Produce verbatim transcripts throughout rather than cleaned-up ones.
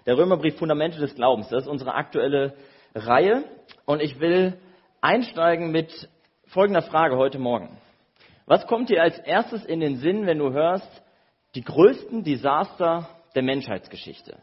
Der Römerbrief Fundamente des Glaubens, das ist unsere aktuelle Reihe. Und ich will einsteigen mit folgender Frage heute Morgen. Was kommt dir als erstes in den Sinn, wenn du hörst, die größten Desaster der Menschheitsgeschichte?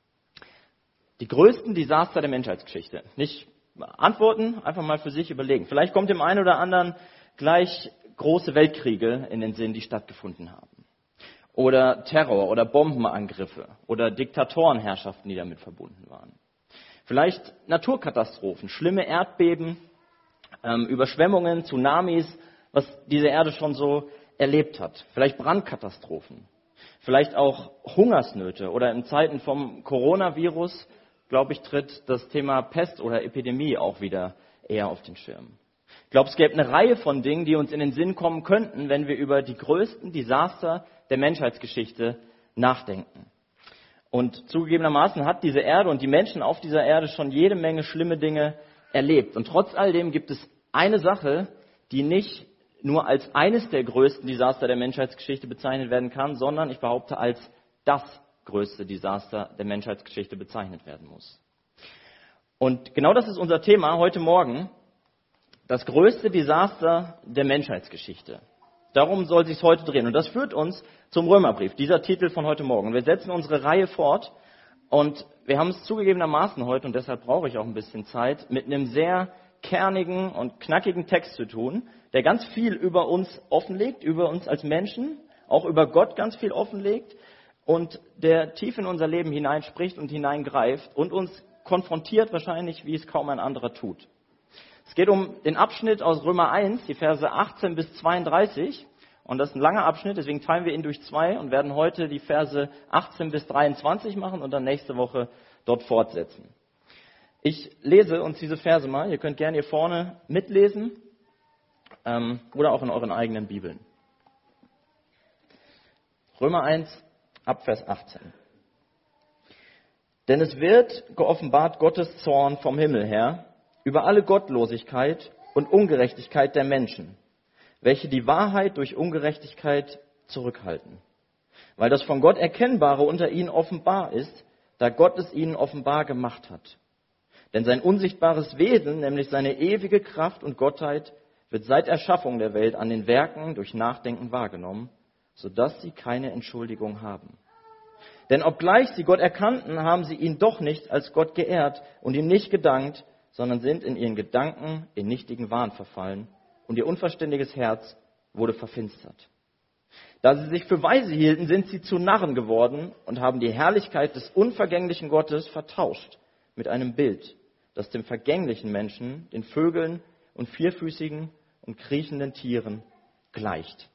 Die größten Desaster der Menschheitsgeschichte. Nicht antworten, einfach mal für sich überlegen. Vielleicht kommt dem einen oder anderen gleich große Weltkriege in den Sinn, die stattgefunden haben. Oder Terror oder Bombenangriffe oder Diktatorenherrschaften, die damit verbunden waren. Vielleicht Naturkatastrophen, schlimme Erdbeben, ähm, Überschwemmungen, Tsunamis, was diese Erde schon so erlebt hat. Vielleicht Brandkatastrophen. Vielleicht auch Hungersnöte oder in Zeiten vom Coronavirus, glaube ich, tritt das Thema Pest oder Epidemie auch wieder eher auf den Schirm. Ich glaube, es gäbe eine Reihe von Dingen, die uns in den Sinn kommen könnten, wenn wir über die größten Desaster der Menschheitsgeschichte nachdenken. Und zugegebenermaßen hat diese Erde und die Menschen auf dieser Erde schon jede Menge schlimme Dinge erlebt. Und trotz all dem gibt es eine Sache, die nicht nur als eines der größten Desaster der Menschheitsgeschichte bezeichnet werden kann, sondern ich behaupte als das größte Desaster der Menschheitsgeschichte bezeichnet werden muss. Und genau das ist unser Thema heute Morgen. Das größte Desaster der Menschheitsgeschichte. Darum soll es sich heute drehen. Und das führt uns zum Römerbrief, dieser Titel von heute Morgen. Wir setzen unsere Reihe fort und wir haben es zugegebenermaßen heute, und deshalb brauche ich auch ein bisschen Zeit, mit einem sehr kernigen und knackigen Text zu tun, der ganz viel über uns offenlegt, über uns als Menschen, auch über Gott ganz viel offenlegt und der tief in unser Leben hineinspricht und hineingreift und uns konfrontiert wahrscheinlich, wie es kaum ein anderer tut. Es geht um den Abschnitt aus Römer eins, die Verse achtzehn bis zweiunddreißig. Und das ist ein langer Abschnitt, deswegen teilen wir ihn durch zwei und werden heute die Verse achtzehn bis dreiundzwanzig machen und dann nächste Woche dort fortsetzen. Ich lese uns diese Verse mal. Ihr könnt gerne hier vorne mitlesen ähm, oder auch in euren eigenen Bibeln. Römer eins, ab Vers achtzehn. Denn es wird geoffenbart Gottes Zorn vom Himmel her über alle Gottlosigkeit und Ungerechtigkeit der Menschen, welche die Wahrheit durch Ungerechtigkeit zurückhalten. Weil das von Gott Erkennbare unter ihnen offenbar ist, da Gott es ihnen offenbar gemacht hat. Denn sein unsichtbares Wesen, nämlich seine ewige Kraft und Gottheit, wird seit Erschaffung der Welt an den Werken durch Nachdenken wahrgenommen, sodass sie keine Entschuldigung haben. Denn obgleich sie Gott erkannten, haben sie ihn doch nicht als Gott geehrt und ihm nicht gedankt, sondern sind in ihren Gedanken in nichtigen Wahn verfallen und ihr unverständiges Herz wurde verfinstert. Da sie sich für weise hielten, sind sie zu Narren geworden und haben die Herrlichkeit des unvergänglichen Gottes vertauscht mit einem Bild, das dem vergänglichen Menschen, den Vögeln und vierfüßigen und kriechenden Tieren gleicht.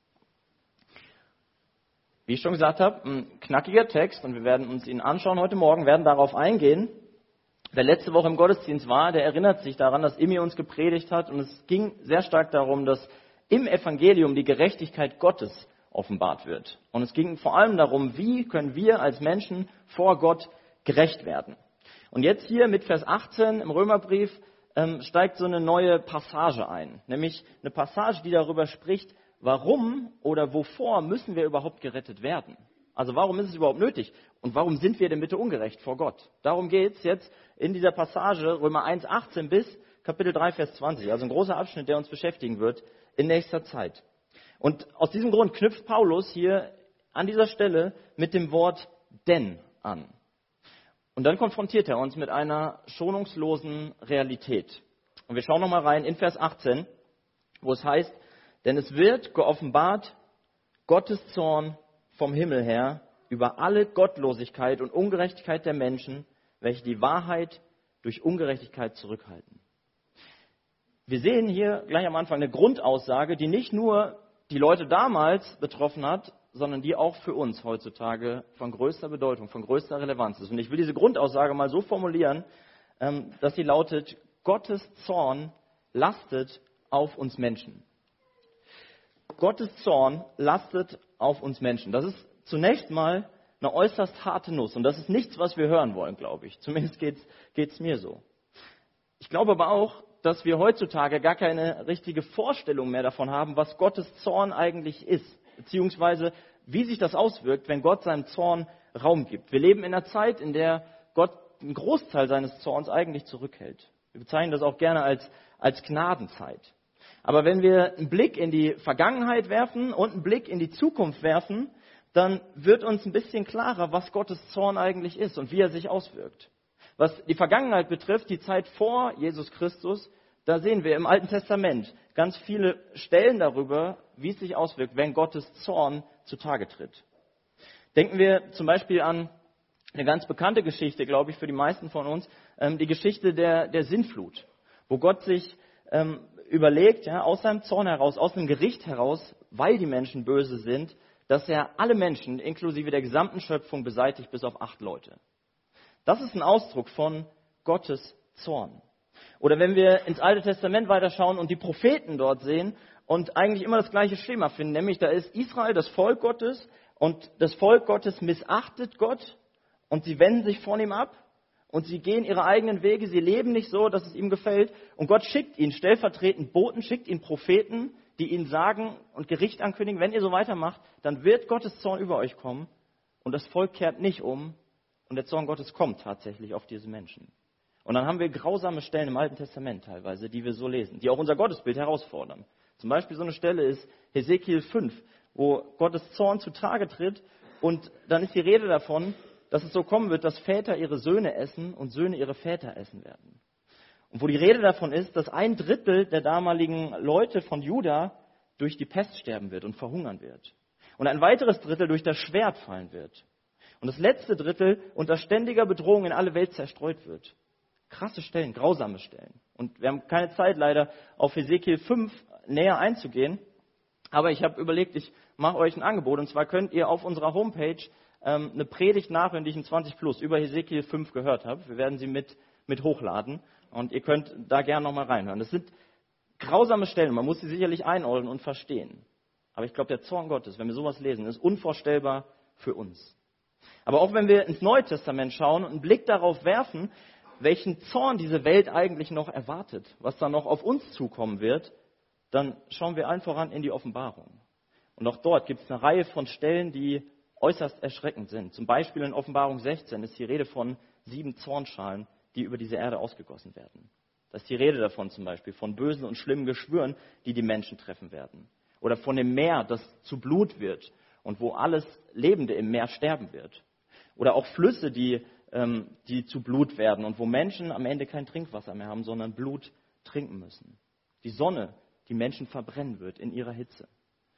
Wie ich schon gesagt habe, ein knackiger Text und wir werden uns ihn anschauen heute Morgen, werden darauf eingehen. Wer letzte Woche im Gottesdienst war, der erinnert sich daran, dass Imi uns gepredigt hat und es ging sehr stark darum, dass im Evangelium die Gerechtigkeit Gottes offenbart wird. Und es ging vor allem darum, wie können wir als Menschen vor Gott gerecht werden. Und jetzt hier mit Vers achtzehn im Römerbrief ähm, steigt so eine neue Passage ein, nämlich eine Passage, die darüber spricht, warum oder wovor müssen wir überhaupt gerettet werden? Also warum ist es überhaupt nötig? Und warum sind wir denn bitte ungerecht vor Gott? Darum geht es jetzt in dieser Passage Römer eins, achtzehn bis Kapitel drei, Vers zwanzig. Also ein großer Abschnitt, der uns beschäftigen wird in nächster Zeit. Und aus diesem Grund knüpft Paulus hier an dieser Stelle mit dem Wort denn an. Und dann konfrontiert er uns mit einer schonungslosen Realität. Und wir schauen nochmal rein in Vers achtzehn, wo es heißt, denn es wird geoffenbart Gottes Zorn vom Himmel her über alle Gottlosigkeit und Ungerechtigkeit der Menschen, welche die Wahrheit durch Ungerechtigkeit zurückhalten. Wir sehen hier gleich am Anfang eine Grundaussage, die nicht nur die Leute damals betroffen hat, sondern die auch für uns heutzutage von größter Bedeutung, von größter Relevanz ist. Und ich will diese Grundaussage mal so formulieren, dass sie lautet, Gottes Zorn lastet auf uns Menschen. Gottes Zorn lastet auf uns Menschen. Das ist zunächst mal eine äußerst harte Nuss. Und das ist nichts, was wir hören wollen, glaube ich. Zumindest geht es mir so. Ich glaube aber auch, dass wir heutzutage gar keine richtige Vorstellung mehr davon haben, was Gottes Zorn eigentlich ist. Beziehungsweise, wie sich das auswirkt, wenn Gott seinem Zorn Raum gibt. Wir leben in einer Zeit, in der Gott einen Großteil seines Zorns eigentlich zurückhält. Wir bezeichnen das auch gerne als, als Gnadenzeit. Aber wenn wir einen Blick in die Vergangenheit werfen und einen Blick in die Zukunft werfen, dann wird uns ein bisschen klarer, was Gottes Zorn eigentlich ist und wie er sich auswirkt. Was die Vergangenheit betrifft, die Zeit vor Jesus Christus, da sehen wir im Alten Testament ganz viele Stellen darüber, wie es sich auswirkt, wenn Gottes Zorn zutage tritt. Denken wir zum Beispiel an eine ganz bekannte Geschichte, glaube ich, für die meisten von uns, die Geschichte der, der Sintflut, wo Gott sich ähm, überlegt, ja, aus seinem Zorn heraus, aus einem Gericht heraus, weil die Menschen böse sind, dass er alle Menschen, inklusive der gesamten Schöpfung, beseitigt bis auf acht Leute. Das ist ein Ausdruck von Gottes Zorn. Oder wenn wir ins Alte Testament weiterschauen und die Propheten dort sehen und eigentlich immer das gleiche Schema finden, nämlich da ist Israel das Volk Gottes und das Volk Gottes missachtet Gott und sie wenden sich von ihm ab und sie gehen ihre eigenen Wege, sie leben nicht so, dass es ihm gefällt und Gott schickt ihnen stellvertretend Boten, schickt ihnen Propheten, die ihnen sagen und Gericht ankündigen, wenn ihr so weitermacht, dann wird Gottes Zorn über euch kommen und das Volk kehrt nicht um und der Zorn Gottes kommt tatsächlich auf diese Menschen. Und dann haben wir grausame Stellen im Alten Testament teilweise, die wir so lesen, die auch unser Gottesbild herausfordern. Zum Beispiel so eine Stelle ist Hesekiel fünf, wo Gottes Zorn zutage tritt und dann ist die Rede davon, dass es so kommen wird, dass Väter ihre Söhne essen und Söhne ihre Väter essen werden. Und wo die Rede davon ist, dass ein Drittel der damaligen Leute von Juda durch die Pest sterben wird und verhungern wird. Und ein weiteres Drittel durch das Schwert fallen wird. Und das letzte Drittel unter ständiger Bedrohung in alle Welt zerstreut wird. Krasse Stellen, grausame Stellen. Und wir haben keine Zeit leider auf Hesekiel fünf näher einzugehen. Aber ich habe überlegt, ich mache euch ein Angebot. Und zwar könnt ihr auf unserer Homepage ähm, eine Predigt nachhören, die ich in zwanzig plus über Hesekiel fünf gehört habe. Wir werden sie mit, mit hochladen. Und ihr könnt da gerne nochmal reinhören. Das sind grausame Stellen. Man muss sie sicherlich einordnen und verstehen. Aber ich glaube, der Zorn Gottes, wenn wir sowas lesen, ist unvorstellbar für uns. Aber auch wenn wir ins Neue Testament schauen und einen Blick darauf werfen, welchen Zorn diese Welt eigentlich noch erwartet, was da noch auf uns zukommen wird, dann schauen wir allen voran in die Offenbarung. Und auch dort gibt es eine Reihe von Stellen, die äußerst erschreckend sind. Zum Beispiel in Offenbarung sechzehn ist die Rede von sieben Zornschalen, die über diese Erde ausgegossen werden. Das ist die Rede davon zum Beispiel, von bösen und schlimmen Geschwüren, die die Menschen treffen werden. Oder von dem Meer, das zu Blut wird und wo alles Lebende im Meer sterben wird. Oder auch Flüsse, die, ähm, die zu Blut werden und wo Menschen am Ende kein Trinkwasser mehr haben, sondern Blut trinken müssen. Die Sonne, die Menschen verbrennen wird in ihrer Hitze.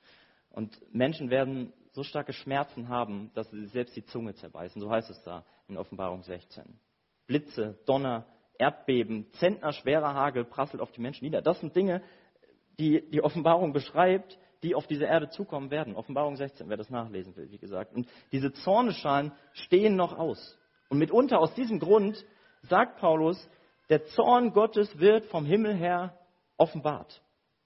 Und Menschen werden so starke Schmerzen haben, dass sie selbst die Zunge zerbeißen. So heißt es da in Offenbarung sechzehn. Blitze, Donner, Erdbeben, zentnerschwerer Hagel prasselt auf die Menschen nieder. Das sind Dinge, die die Offenbarung beschreibt, die auf diese Erde zukommen werden. Offenbarung sechzehn, wer das nachlesen will, wie gesagt. Und diese Zornesschalen stehen noch aus. Und mitunter aus diesem Grund sagt Paulus, der Zorn Gottes wird vom Himmel her offenbart.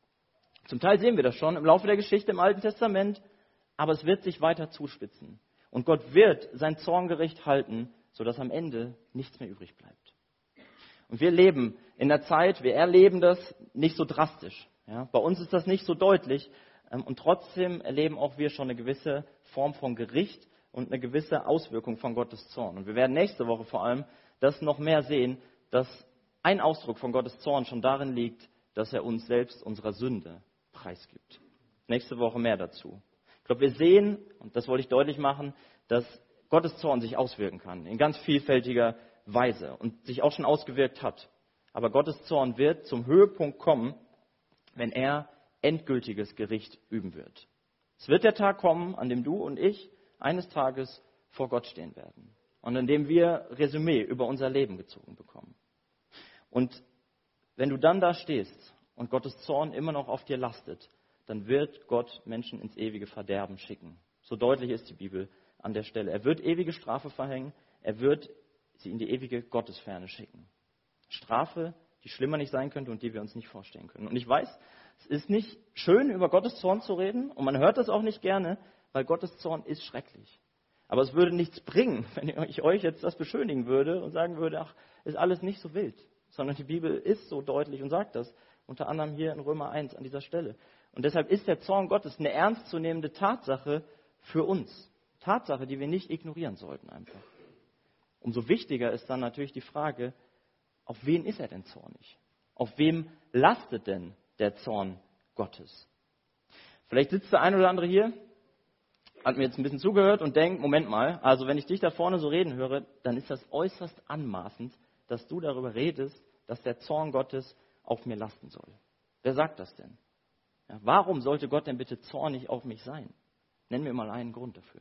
Zum Teil sehen wir das schon im Laufe der Geschichte im Alten Testament, aber es wird sich weiter zuspitzen. Und Gott wird sein Zorngericht halten, sodass am Ende nichts mehr übrig bleibt. Und wir leben in der Zeit, wir erleben das nicht so drastisch. Ja? Bei uns ist das nicht so deutlich. Und trotzdem erleben auch wir schon eine gewisse Form von Gericht und eine gewisse Auswirkung von Gottes Zorn. Und wir werden nächste Woche vor allem das noch mehr sehen, dass ein Ausdruck von Gottes Zorn schon darin liegt, dass er uns selbst unserer Sünde preisgibt. Nächste Woche mehr dazu. Ich glaube, wir sehen, und das wollte ich deutlich machen, dass Gottes Zorn sich auswirken kann, in ganz vielfältiger Weise und sich auch schon ausgewirkt hat. Aber Gottes Zorn wird zum Höhepunkt kommen, wenn er endgültiges Gericht üben wird. Es wird der Tag kommen, an dem du und ich eines Tages vor Gott stehen werden und an dem wir Resümee über unser Leben gezogen bekommen. Und wenn du dann da stehst und Gottes Zorn immer noch auf dir lastet, dann wird Gott Menschen ins ewige Verderben schicken. So deutlich ist die Bibel an der Stelle. Er wird ewige Strafe verhängen, er wird sie in die ewige Gottesferne schicken. Strafe, die schlimmer nicht sein könnte und die wir uns nicht vorstellen können. Und ich weiß, es ist nicht schön, über Gottes Zorn zu reden und man hört das auch nicht gerne, weil Gottes Zorn ist schrecklich. Aber es würde nichts bringen, wenn ich euch jetzt das beschönigen würde und sagen würde, ach, ist alles nicht so wild. Sondern die Bibel ist so deutlich und sagt das, unter anderem hier in Römer eins an dieser Stelle. Und deshalb ist der Zorn Gottes eine ernstzunehmende Tatsache für uns. Tatsache, die wir nicht ignorieren sollten einfach. Umso wichtiger ist dann natürlich die Frage, auf wen ist er denn zornig? Auf wem lastet denn der Zorn Gottes? Vielleicht sitzt der ein oder andere hier, hat mir jetzt ein bisschen zugehört und denkt, Moment mal, also wenn ich dich da vorne so reden höre, dann ist das äußerst anmaßend, dass du darüber redest, dass der Zorn Gottes auf mir lasten soll. Wer sagt das denn? Ja, warum sollte Gott denn bitte zornig auf mich sein? Nenn mir mal einen Grund dafür.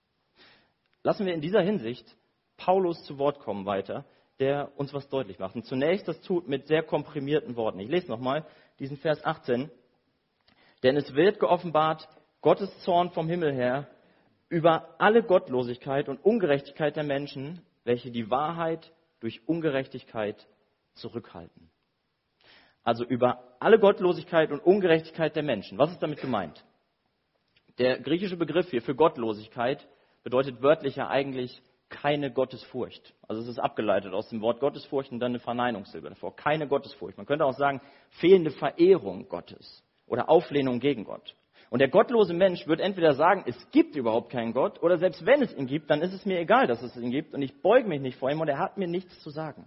Lassen wir in dieser Hinsicht Paulus zu Wort kommen weiter, der uns was deutlich macht. Und zunächst das tut mit sehr komprimierten Worten. Ich lese nochmal diesen Vers achtzehn. Denn es wird geoffenbart, Gottes Zorn vom Himmel her über alle Gottlosigkeit und Ungerechtigkeit der Menschen, welche die Wahrheit durch Ungerechtigkeit zurückhalten. Also über alle Gottlosigkeit und Ungerechtigkeit der Menschen. Was ist damit gemeint? Der griechische Begriff hier für Gottlosigkeit bedeutet wörtlich ja eigentlich keine Gottesfurcht. Also es ist abgeleitet aus dem Wort Gottesfurcht und dann eine Verneinungssilbe davor. Keine Gottesfurcht. Man könnte auch sagen, fehlende Verehrung Gottes oder Auflehnung gegen Gott. Und der gottlose Mensch wird entweder sagen, es gibt überhaupt keinen Gott, oder selbst wenn es ihn gibt, dann ist es mir egal, dass es ihn gibt und ich beuge mich nicht vor ihm und er hat mir nichts zu sagen.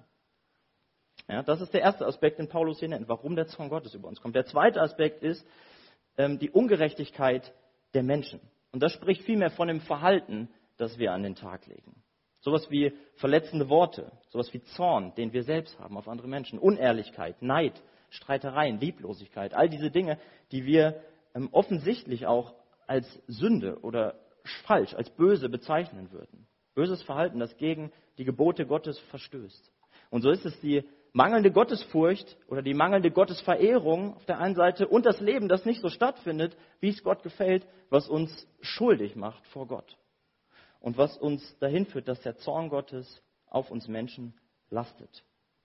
Ja, das ist der erste Aspekt, den Paulus hier nennt, warum der Zorn Gottes über uns kommt. Der zweite Aspekt ist ähm, die Ungerechtigkeit der Menschen. Und das spricht vielmehr von dem Verhalten, das wir an den Tag legen. Sowas wie verletzende Worte, sowas wie Zorn, den wir selbst haben auf andere Menschen, Unehrlichkeit, Neid, Streitereien, Lieblosigkeit, all diese Dinge, die wir ähm, offensichtlich auch als Sünde oder falsch, als böse bezeichnen würden. Böses Verhalten, das gegen die Gebote Gottes verstößt. Und so ist es die mangelnde Gottesfurcht oder die mangelnde Gottesverehrung auf der einen Seite und das Leben, das nicht so stattfindet, wie es Gott gefällt, was uns schuldig macht vor Gott. Und was uns dahin führt, dass der Zorn Gottes auf uns Menschen lastet.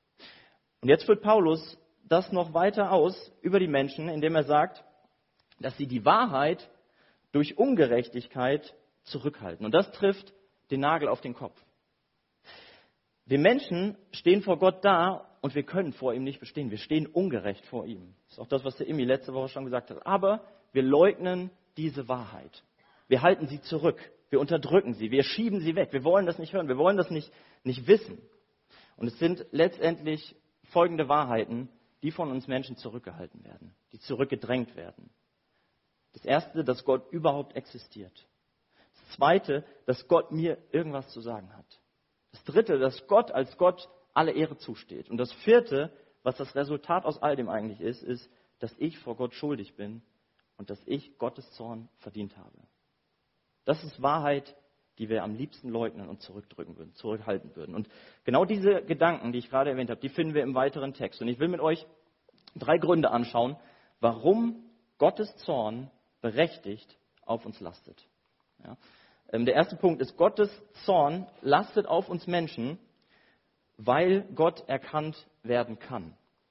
Und jetzt führt Paulus das noch weiter aus über die Menschen, indem er sagt, dass sie die Wahrheit durch Ungerechtigkeit zurückhalten. Und das trifft den Nagel auf den Kopf. Wir Menschen stehen vor Gott da und wir können vor ihm nicht bestehen. Wir stehen ungerecht vor ihm. Das ist auch das, was der Immi letzte Woche schon gesagt hat. Aber wir leugnen diese Wahrheit. Wir halten sie zurück. Wir unterdrücken sie. Wir schieben sie weg. Wir wollen das nicht hören. Wir wollen das nicht, nicht wissen. Und es sind letztendlich folgende Wahrheiten, die von uns Menschen zurückgehalten werden, die zurückgedrängt werden. Das erste, dass Gott überhaupt existiert. Das zweite, dass Gott mir irgendwas zu sagen hat. Das dritte, dass Gott als Gott alle Ehre zusteht. Und das vierte, was das Resultat aus all dem eigentlich ist, ist, dass ich vor Gott schuldig bin und dass ich Gottes Zorn verdient habe. Das ist Wahrheit, die wir am liebsten leugnen und zurückdrücken würden, zurückhalten würden. Und genau diese Gedanken, die ich gerade erwähnt habe, die finden wir im weiteren Text. Und ich will mit euch drei Gründe anschauen, warum Gottes Zorn berechtigt auf uns lastet. Ja. Der erste Punkt ist, Gottes Zorn lastet auf uns Menschen, weil Gott erkannt werden kann.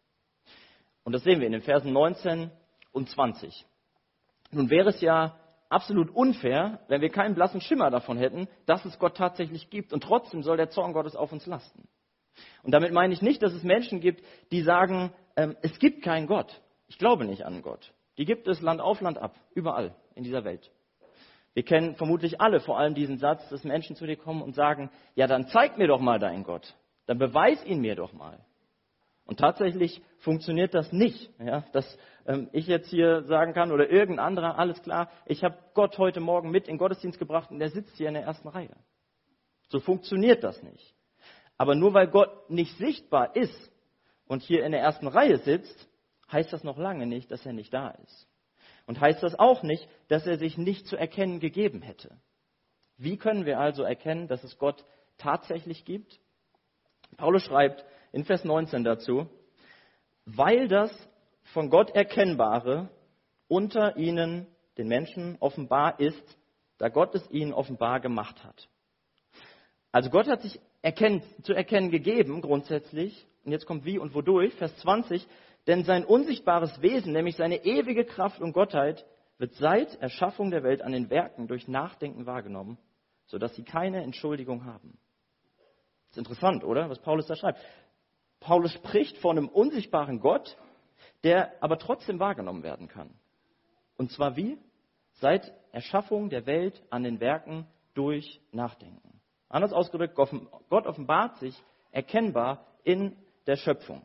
Und das sehen wir in den Versen neunzehn und zwanzig. Nun wäre es ja absolut unfair, wenn wir keinen blassen Schimmer davon hätten, dass es Gott tatsächlich gibt. Und trotzdem soll der Zorn Gottes auf uns lasten. Und damit meine ich nicht, dass es Menschen gibt, die sagen, ähm, es gibt keinen Gott. Ich glaube nicht an Gott. Die gibt es Land auf, Land ab, überall in dieser Welt. Wir kennen vermutlich alle vor allem diesen Satz, dass Menschen zu dir kommen und sagen, ja, dann zeig mir doch mal deinen Gott. Dann beweis ihn mir doch mal. Und tatsächlich funktioniert das nicht, ja, dass ähm, ich jetzt hier sagen kann oder irgendein anderer, alles klar, ich habe Gott heute Morgen mit in den Gottesdienst gebracht und der sitzt hier in der ersten Reihe. So funktioniert das nicht. Aber nur weil Gott nicht sichtbar ist und hier in der ersten Reihe sitzt, heißt das noch lange nicht, dass er nicht da ist. Und heißt das auch nicht, dass er sich nicht zu erkennen gegeben hätte. Wie können wir also erkennen, dass es Gott tatsächlich gibt? Paulus schreibt in Vers neunzehn dazu, weil das von Gott Erkennbare unter ihnen, den Menschen, offenbar ist, da Gott es ihnen offenbar gemacht hat. Also Gott hat sich erkennt, zu erkennen gegeben, grundsätzlich. Und jetzt kommt wie und wodurch, Vers zwanzig, denn sein unsichtbares Wesen, nämlich seine ewige Kraft und Gottheit, wird seit Erschaffung der Welt an den Werken durch Nachdenken wahrgenommen, sodass sie keine Entschuldigung haben. Das ist interessant, oder? Was Paulus da schreibt. Paulus spricht von einem unsichtbaren Gott, der aber trotzdem wahrgenommen werden kann. Und zwar wie? Seit Erschaffung der Welt, an den Werken durch Nachdenken. Anders ausgedrückt, Gott offenbart sich erkennbar in der Schöpfung.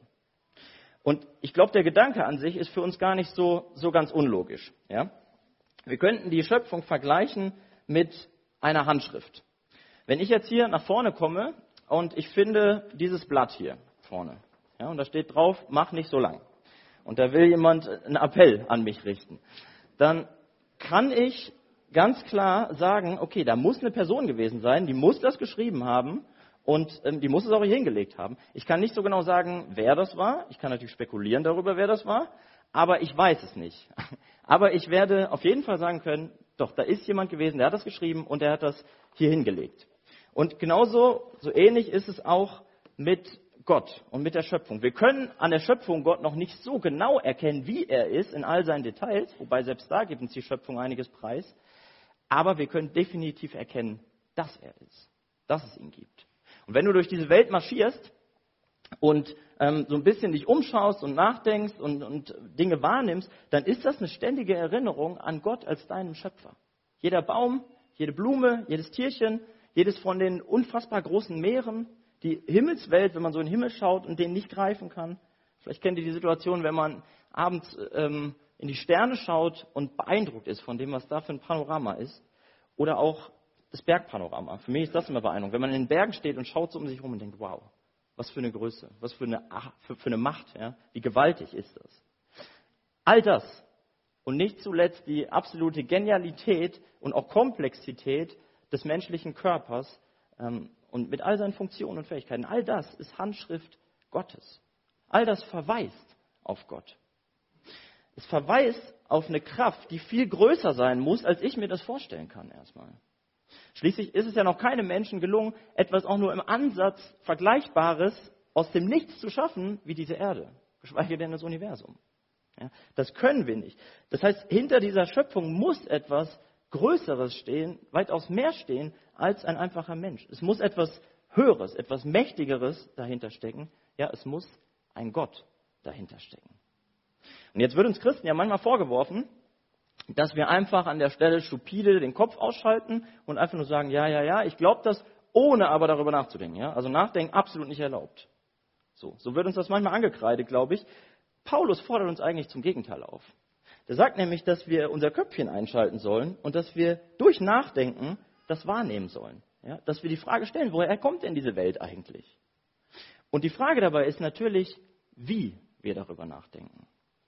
Und ich glaube, der Gedanke an sich ist für uns gar nicht so, so ganz unlogisch. Ja? Wir könnten die Schöpfung vergleichen mit einer Handschrift. Wenn ich jetzt hier nach vorne komme und ich finde dieses Blatt hier vorne, ja, und da steht drauf, mach nicht so lang, und da will jemand einen Appell an mich richten, dann kann ich ganz klar sagen, okay, da muss eine Person gewesen sein, die muss das geschrieben haben und ähm, die muss es auch hier hingelegt haben. Ich kann nicht so genau sagen, wer das war. Ich kann natürlich spekulieren darüber, wer das war, aber ich weiß es nicht. Aber ich werde auf jeden Fall sagen können, doch, da ist jemand gewesen, der hat das geschrieben und der hat das hier hingelegt. Und genauso, so ähnlich ist es auch mit Gott und mit der Schöpfung. Wir können an der Schöpfung Gott noch nicht so genau erkennen, wie er ist in all seinen Details, wobei selbst da gibt uns die Schöpfung einiges preis. Aber wir können definitiv erkennen, dass er ist, dass es ihn gibt. Und wenn du durch diese Welt marschierst und ähm, so ein bisschen dich umschaust und nachdenkst und, und Dinge wahrnimmst, dann ist das eine ständige Erinnerung an Gott als deinen Schöpfer. Jeder Baum, jede Blume, jedes Tierchen, jedes von den unfassbar großen Meeren, die Himmelswelt, wenn man so in den Himmel schaut und den nicht greifen kann. Vielleicht kennt ihr die Situation, wenn man abends ähm, in die Sterne schaut und beeindruckt ist von dem, was da für ein Panorama ist. Oder auch das Bergpanorama. Für mich ist das immer beeindruckend. Wenn man in den Bergen steht und schaut so um sich herum und denkt, wow, was für eine Größe, was für eine, für, für eine Macht, ja? Wie gewaltig ist das. All das und nicht zuletzt die absolute Genialität und auch Komplexität des menschlichen Körpers ähm, und mit all seinen Funktionen und Fähigkeiten, all das ist Handschrift Gottes. All das verweist auf Gott. Es verweist auf eine Kraft, die viel größer sein muss, als ich mir das vorstellen kann erstmal. Schließlich ist es ja noch keinem Menschen gelungen, etwas auch nur im Ansatz Vergleichbares aus dem Nichts zu schaffen, wie diese Erde, geschweige denn das Universum. Ja, das können wir nicht. Das heißt, hinter dieser Schöpfung muss etwas Größeres stehen, weitaus mehr stehen, als ein einfacher Mensch. Es muss etwas Höheres, etwas Mächtigeres dahinter stecken. Ja, es muss ein Gott dahinter stecken. Und jetzt wird uns Christen ja manchmal vorgeworfen, dass wir einfach an der Stelle stupide den Kopf ausschalten und einfach nur sagen, ja, ja, ja, ich glaube das, ohne aber darüber nachzudenken. Ja? Also Nachdenken absolut nicht erlaubt. So, so wird uns das manchmal angekreidet, glaube ich. Paulus fordert uns eigentlich zum Gegenteil auf. Der sagt nämlich, dass wir unser Köpfchen einschalten sollen und dass wir durch Nachdenken das wahrnehmen sollen. Ja? Dass wir die Frage stellen, woher kommt denn diese Welt eigentlich? Und die Frage dabei ist natürlich, wie wir darüber nachdenken.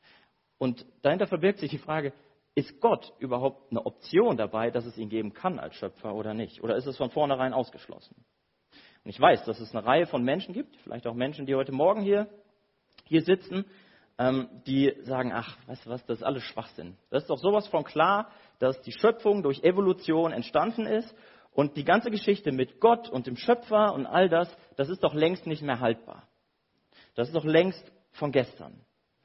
Und dahinter verbirgt sich die Frage, ist Gott überhaupt eine Option dabei, dass es ihn geben kann als Schöpfer oder nicht? Oder ist es von vornherein ausgeschlossen? Und ich weiß, dass es eine Reihe von Menschen gibt, vielleicht auch Menschen, die heute Morgen hier, hier sitzen, ähm, die sagen, ach, weißt du was, das ist alles Schwachsinn. Das ist doch sowas von klar, dass die Schöpfung durch Evolution entstanden ist und die ganze Geschichte mit Gott und dem Schöpfer und all das, das ist doch längst nicht mehr haltbar. Das ist doch längst von gestern.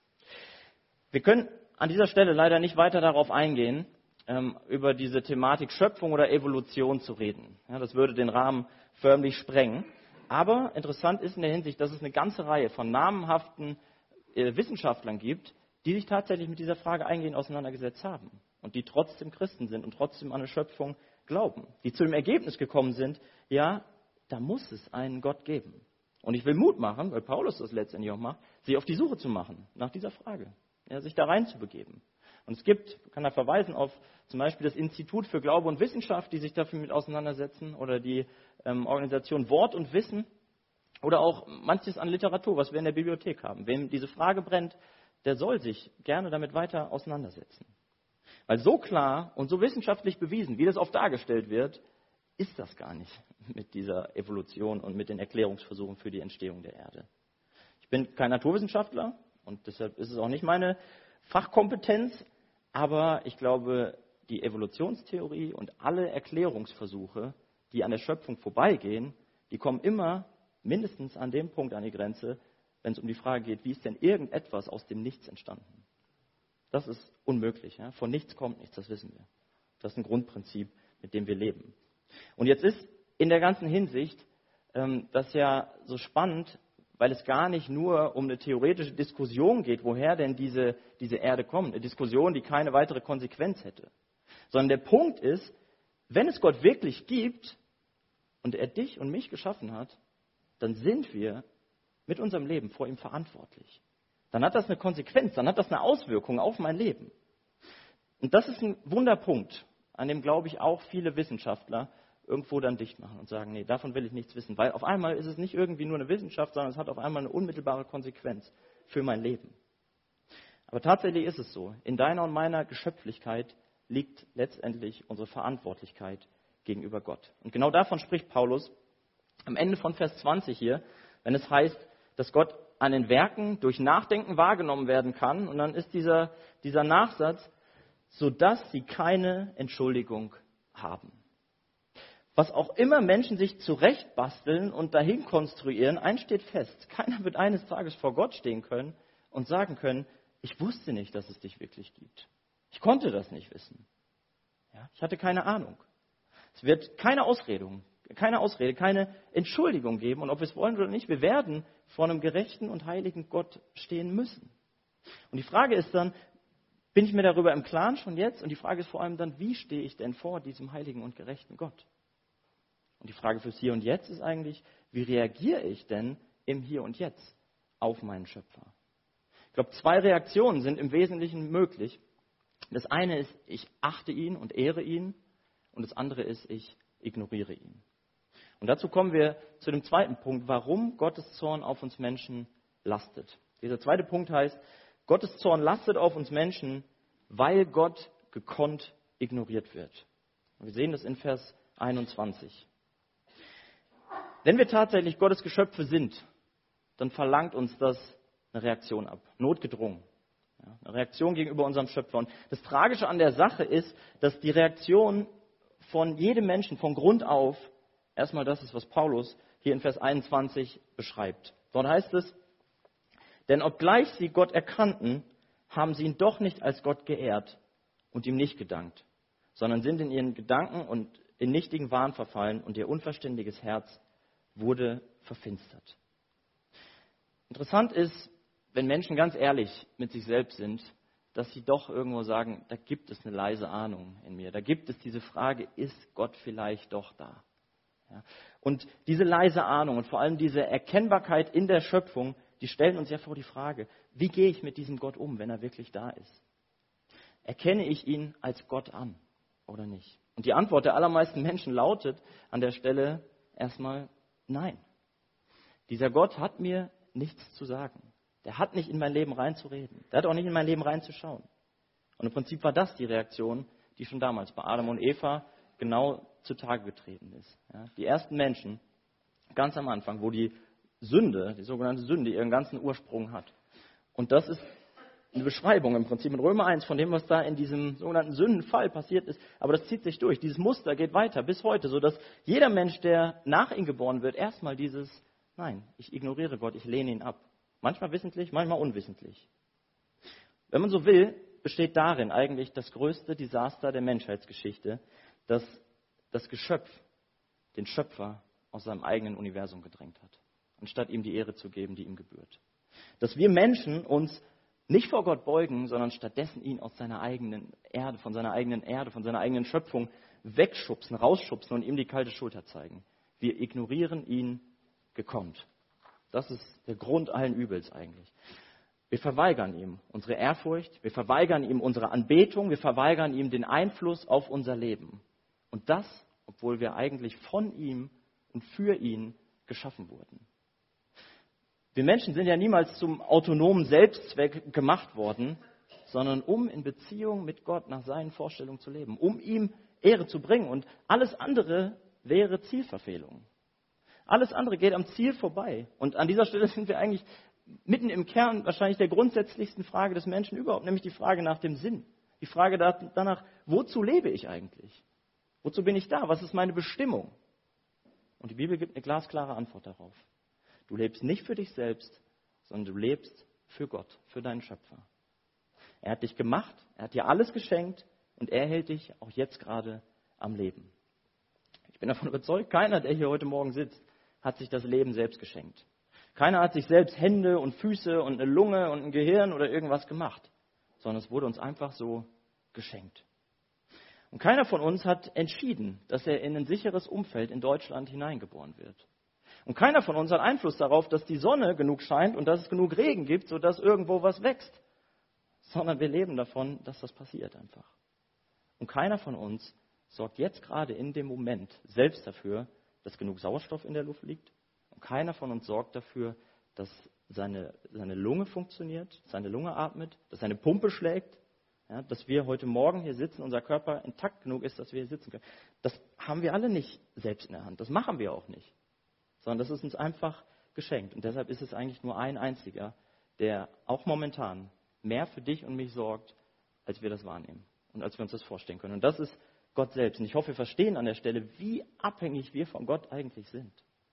Wir können an dieser Stelle leider nicht weiter darauf eingehen, ähm, über diese Thematik Schöpfung oder Evolution zu reden. Ja, das würde den Rahmen förmlich sprengen. Aber interessant ist in der Hinsicht, dass es eine ganze Reihe von namenhaften äh, Wissenschaftlern gibt, die sich tatsächlich mit dieser Frage eingehend auseinandergesetzt haben und die trotzdem Christen sind und trotzdem an eine Schöpfung glauben, die zu dem Ergebnis gekommen sind, ja, da muss es einen Gott geben. Und ich will Mut machen, weil Paulus das letztendlich auch macht, sich auf die Suche zu machen nach dieser Frage. Ja, sich da reinzubegeben. Und es gibt, man kann da verweisen auf zum Beispiel das Institut für Glaube und Wissenschaft, die sich dafür mit auseinandersetzen, oder die ähm, Organisation Wort und Wissen, oder auch manches an Literatur, was wir in der Bibliothek haben. Wem diese Frage brennt, der soll sich gerne damit weiter auseinandersetzen. Weil so klar und so wissenschaftlich bewiesen, wie das oft dargestellt wird, ist das gar nicht mit dieser Evolution und mit den Erklärungsversuchen für die Entstehung der Erde. Ich bin kein Naturwissenschaftler, und deshalb ist es auch nicht meine Fachkompetenz, aber ich glaube, die Evolutionstheorie und alle Erklärungsversuche, die an der Schöpfung vorbeigehen, die kommen immer mindestens an dem Punkt an die Grenze, wenn es um die Frage geht, wie ist denn irgendetwas aus dem Nichts entstanden? Das ist unmöglich. Ja? Von nichts kommt nichts, das wissen wir. Das ist ein Grundprinzip, mit dem wir leben. Und jetzt ist in der ganzen Hinsicht ähm, das ja so spannend, weil es gar nicht nur um eine theoretische Diskussion geht, woher denn diese, diese Erde kommt. Eine Diskussion, die keine weitere Konsequenz hätte. Sondern der Punkt ist, wenn es Gott wirklich gibt und er dich und mich geschaffen hat, dann sind wir mit unserem Leben vor ihm verantwortlich. Dann hat das eine Konsequenz, dann hat das eine Auswirkung auf mein Leben. Und das ist ein Wunderpunkt, an dem, glaube ich, auch viele Wissenschaftler irgendwo dann dicht machen und sagen, nee, davon will ich nichts wissen. Weil auf einmal ist es nicht irgendwie nur eine Wissenschaft, sondern es hat auf einmal eine unmittelbare Konsequenz für mein Leben. Aber tatsächlich ist es so, in deiner und meiner Geschöpflichkeit liegt letztendlich unsere Verantwortlichkeit gegenüber Gott. Und genau davon spricht Paulus am Ende von Vers zwanzig hier, wenn es heißt, dass Gott an den Werken durch Nachdenken wahrgenommen werden kann. Und dann ist dieser, dieser Nachsatz, sodass sie keine Entschuldigung haben. Was auch immer Menschen sich zurechtbasteln und dahin konstruieren, eins steht fest, keiner wird eines Tages vor Gott stehen können und sagen können, ich wusste nicht, dass es dich wirklich gibt. Ich konnte das nicht wissen. Ja, ich hatte keine Ahnung. Es wird keine Ausredung, keine Ausrede, keine Entschuldigung geben. Und ob wir es wollen oder nicht, wir werden vor einem gerechten und heiligen Gott stehen müssen. Und die Frage ist dann, bin ich mir darüber im Klaren schon jetzt? Und die Frage ist vor allem dann, wie stehe ich denn vor diesem heiligen und gerechten Gott? Und die Frage fürs Hier und Jetzt ist eigentlich, wie reagiere ich denn im Hier und Jetzt auf meinen Schöpfer? Ich glaube, zwei Reaktionen sind im Wesentlichen möglich. Das eine ist, ich achte ihn und ehre ihn. Und das andere ist, ich ignoriere ihn. Und dazu kommen wir zu dem zweiten Punkt, warum Gottes Zorn auf uns Menschen lastet. Dieser zweite Punkt heißt, Gottes Zorn lastet auf uns Menschen, weil Gott gekonnt ignoriert wird. Und wir sehen das in Vers einundzwanzig. Wenn wir tatsächlich Gottes Geschöpfe sind, dann verlangt uns das eine Reaktion ab, notgedrungen. Ja, eine Reaktion gegenüber unserem Schöpfer. Und das Tragische an der Sache ist, dass die Reaktion von jedem Menschen von Grund auf erstmal das ist, was Paulus hier in Vers einundzwanzig beschreibt. Dort heißt es, denn obgleich sie Gott erkannten, haben sie ihn doch nicht als Gott geehrt und ihm nicht gedankt, sondern sind in ihren Gedanken und in nichtigen Wahn verfallen und ihr unverständiges Herz wurde verfinstert. Interessant ist, wenn Menschen ganz ehrlich mit sich selbst sind, dass sie doch irgendwo sagen, da gibt es eine leise Ahnung in mir. Da gibt es diese Frage, ist Gott vielleicht doch da? Ja. Und diese leise Ahnung und vor allem diese Erkennbarkeit in der Schöpfung, die stellen uns ja vor die Frage, wie gehe ich mit diesem Gott um, wenn er wirklich da ist? Erkenne ich ihn als Gott an oder nicht? Und die Antwort der allermeisten Menschen lautet an der Stelle erstmal nein. Dieser Gott hat mir nichts zu sagen. Der hat nicht in mein Leben reinzureden. Der hat auch nicht in mein Leben reinzuschauen. Und im Prinzip war das die Reaktion, die schon damals bei Adam und Eva genau zutage getreten ist. Ja, die ersten Menschen, ganz am Anfang, wo die Sünde, die sogenannte Sünde, ihren ganzen Ursprung hat. Und das ist eine Beschreibung im Prinzip in Römer eins von dem, was da in diesem sogenannten Sündenfall passiert ist. Aber das zieht sich durch. Dieses Muster geht weiter bis heute, sodass jeder Mensch, der nach ihm geboren wird, erstmal dieses, nein, ich ignoriere Gott, ich lehne ihn ab. Manchmal wissentlich, manchmal unwissentlich. Wenn man so will, besteht darin eigentlich das größte Desaster der Menschheitsgeschichte, dass das Geschöpf den Schöpfer aus seinem eigenen Universum gedrängt hat, anstatt ihm die Ehre zu geben, die ihm gebührt. Dass wir Menschen uns nicht vor Gott beugen, sondern stattdessen ihn aus seiner eigenen Erde, von seiner eigenen Erde, von seiner eigenen Schöpfung wegschubsen, rausschubsen und ihm die kalte Schulter zeigen. Wir ignorieren ihn gekonnt. Das ist der Grund allen Übels eigentlich. Wir verweigern ihm unsere Ehrfurcht, wir verweigern ihm unsere Anbetung, wir verweigern ihm den Einfluss auf unser Leben. Und das, obwohl wir eigentlich von ihm und für ihn geschaffen wurden. Wir Menschen sind ja niemals zum autonomen Selbstzweck gemacht worden, sondern um in Beziehung mit Gott nach seinen Vorstellungen zu leben, um ihm Ehre zu bringen. Und alles andere wäre Zielverfehlung. Alles andere geht am Ziel vorbei. Und an dieser Stelle sind wir eigentlich mitten im Kern wahrscheinlich der grundsätzlichsten Frage des Menschen überhaupt, nämlich die Frage nach dem Sinn. Die Frage danach, wozu lebe ich eigentlich? Wozu bin ich da? Was ist meine Bestimmung? Und die Bibel gibt eine glasklare Antwort darauf. Du lebst nicht für dich selbst, sondern du lebst für Gott, für deinen Schöpfer. Er hat dich gemacht, er hat dir alles geschenkt und er hält dich auch jetzt gerade am Leben. Ich bin davon überzeugt, keiner, der hier heute Morgen sitzt, hat sich das Leben selbst geschenkt. Keiner hat sich selbst Hände und Füße und eine Lunge und ein Gehirn oder irgendwas gemacht, sondern es wurde uns einfach so geschenkt. Und keiner von uns hat entschieden, dass er in ein sicheres Umfeld in Deutschland hineingeboren wird. Und keiner von uns hat Einfluss darauf, dass die Sonne genug scheint und dass es genug Regen gibt, sodass irgendwo was wächst. Sondern wir leben davon, dass das passiert einfach. Und keiner von uns sorgt jetzt gerade in dem Moment selbst dafür, dass genug Sauerstoff in der Luft liegt. Und keiner von uns sorgt dafür, dass seine, seine Lunge funktioniert, seine Lunge atmet, dass seine Pumpe schlägt, ja, dass wir heute Morgen hier sitzen, unser Körper intakt genug ist, dass wir hier sitzen können. Das haben wir alle nicht selbst in der Hand. Das machen wir auch nicht. Sondern das ist uns einfach geschenkt. Und deshalb ist es eigentlich nur ein einziger, der auch momentan mehr für dich und mich sorgt, als wir das wahrnehmen und als wir uns das vorstellen können. Und das ist Gott selbst. Und ich hoffe, wir verstehen an der Stelle, wie abhängig wir von Gott eigentlich sind.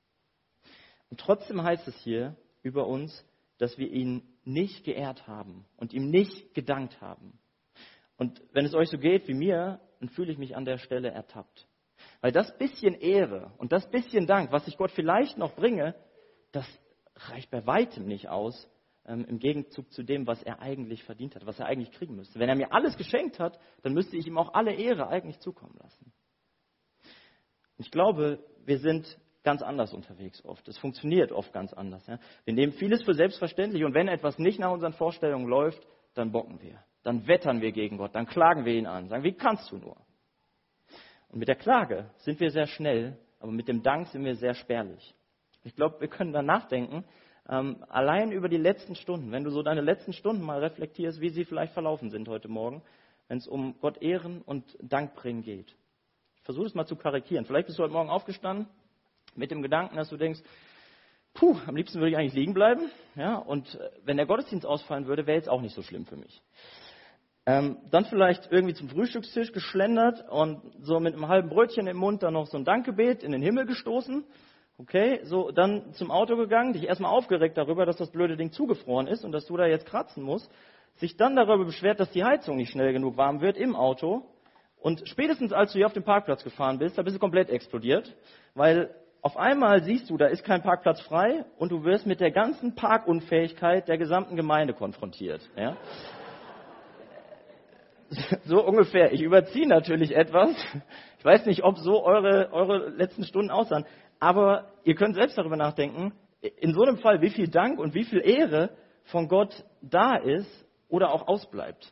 Und trotzdem heißt es hier über uns, dass wir ihn nicht geehrt haben und ihm nicht gedankt haben. Und wenn es euch so geht wie mir, dann fühle ich mich an der Stelle ertappt. Weil das bisschen Ehre und das bisschen Dank, was ich Gott vielleicht noch bringe, das reicht bei weitem nicht aus, ähm, im Gegenzug zu dem, was er eigentlich verdient hat, was er eigentlich kriegen müsste. Wenn er mir alles geschenkt hat, dann müsste ich ihm auch alle Ehre eigentlich zukommen lassen. Ich glaube, wir sind ganz anders unterwegs oft. Es funktioniert oft ganz anders. Ja? Wir nehmen vieles für selbstverständlich und wenn etwas nicht nach unseren Vorstellungen läuft, dann bocken wir. Dann wettern wir gegen Gott, dann klagen wir ihn an, sagen, wie kannst du nur? Und mit der Klage sind wir sehr schnell, aber mit dem Dank sind wir sehr spärlich. Ich glaube, wir können da nachdenken, ähm, allein über die letzten Stunden, wenn du so deine letzten Stunden mal reflektierst, wie sie vielleicht verlaufen sind heute Morgen, wenn es um Gott ehren und Dank bringen geht. Ich versuche es mal zu karikieren. Vielleicht bist du heute Morgen aufgestanden mit dem Gedanken, dass du denkst, puh, am liebsten würde ich eigentlich liegen bleiben. Ja, und wenn der Gottesdienst ausfallen würde, wäre jetzt auch nicht so schlimm für mich. Ähm, dann vielleicht irgendwie zum Frühstückstisch geschlendert und so mit einem halben Brötchen im Mund dann noch so ein Dankgebet in den Himmel gestoßen. Okay, so dann zum Auto gegangen, dich erstmal aufgeregt darüber, dass das blöde Ding zugefroren ist und dass du da jetzt kratzen musst. Sich dann darüber beschwert, dass die Heizung nicht schnell genug warm wird im Auto. Und spätestens als du hier auf den Parkplatz gefahren bist, da bist du komplett explodiert, weil auf einmal siehst du, da ist kein Parkplatz frei und du wirst mit der ganzen Parkunfähigkeit der gesamten Gemeinde konfrontiert. Ja? So ungefähr. Ich überziehe natürlich etwas. Ich weiß nicht, ob so eure, eure letzten Stunden aussahen. Aber ihr könnt selbst darüber nachdenken, in so einem Fall, wie viel Dank und wie viel Ehre von Gott da ist oder auch ausbleibt.